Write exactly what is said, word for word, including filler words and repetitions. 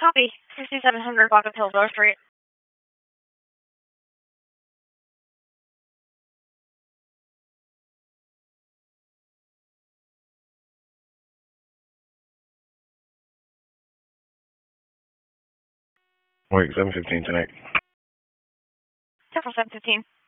Copy. sixty-seven hundred Block of Hillsborough Street. Wait, seven fifteen tonight. Central seven fifteen.